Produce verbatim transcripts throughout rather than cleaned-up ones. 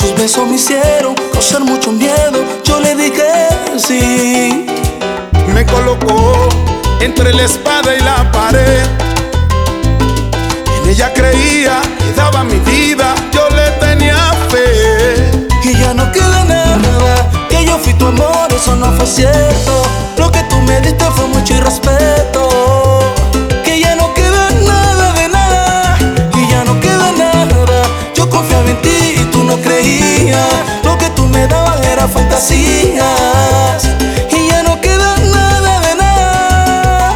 Sus besos me hicieron causar mucho miedo. Yo le dije sí. Me colocó entre la espada y la pared. En ella creía y daba mi vida. Yo le tenía fe. Y ya no queda nada, que yo fui tu amor, eso no fue cierto. Lo que tú me diste fue mucho irrespeto. Que ya no queda nada de nada, y ya no queda nada. Yo confiaba en ti y tú no creías. Lo que tú me dabas era fantasías. Y ya no queda nada de nada.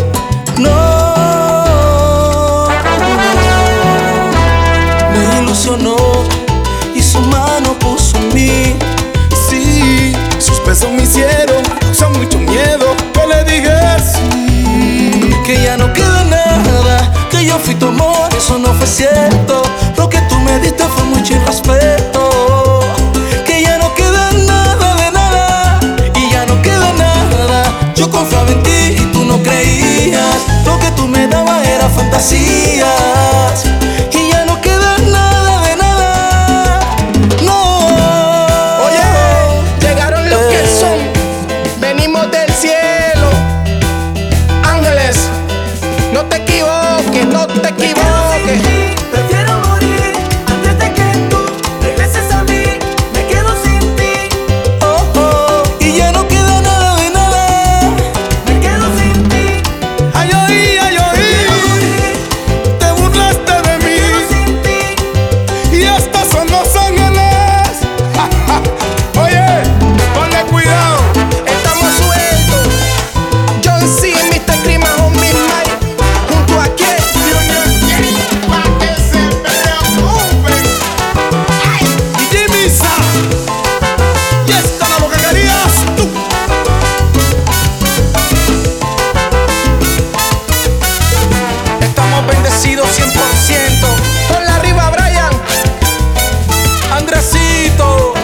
No, me ilusionó y su mano puso en mí. Sí, sus besos me hicieron causar mucho miedo. Yo le dije sí. Que ya no queda nada, que yo fui tu amor, eso no fue cierto. Lo que tú me diste fue mucho irrespeto. Que ya no queda nada de nada, y ya no queda nada. Yo confiaba en ti y tú no creías. Lo que tú me dabas era fantasías. Y ya no queda nada de nada. No. Oye, llegaron los que son, venimos del cielo. Ángeles, no te equivoques, no te equivoques. Prefiero morir antes de que tú regreses a mí. Me quedo sin ti. Oh, oh, y ya no queda nada de nada. Me quedo sin ti. Ay, oí, ay, oí. Te burlaste de Me quedo mí. sin ti. Y estos son los ángeles. Ja, ja. Oye, ponle cuidado. Estamos sueltos. John C, mister Crima, homie Mike. Junto a quién? Pa' que se preocupen. Y Jimmy Sa. Y esta era lo que querías tú. Estamos bendecidos cien por ciento. Ponle arriba, Brian. Andresito.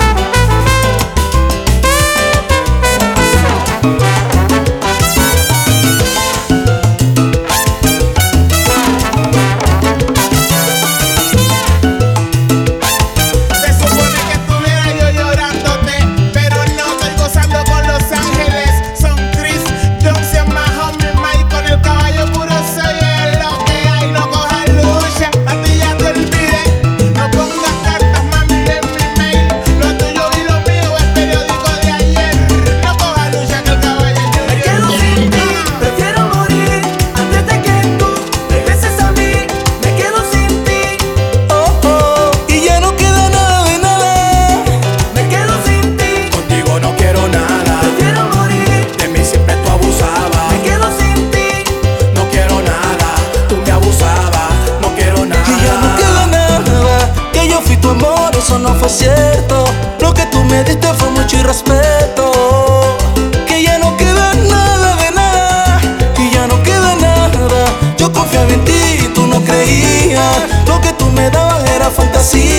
Se supone que estuviera yo llorándote, pero no estoy gozando con los ángeles. Son Chris, John C, más homie Mike, con el caballo puro soy el lo que hay. No cojas lucha, a ti ya te olvidé. No pongas cartas, mami, en mi mail. Lo tuyo y lo mío es periódico de ayer. No cojas lucha que el caballo Me quedo sin ti. Prefiero morir antes de que tú regreses a mí. Me quedo sin ti. Oh, oh, y ya no queda nada de nada. Me quedo sin ti. Contigo no quiero nada. Prefiero morir. De mí siempre tú abusabas. Me quedo sin ti. No quiero nada. Tú me abusabas. No quiero nada. Y ya no queda nada, que yo fui tu amor, eso no fue cierto. Lo que tú me diste fue mucho irrespeto. Que ya no queda nada de nada, y ya no queda nada. Yo confiaba en ti y tú no creías. Lo que tú me dabas era fantasía.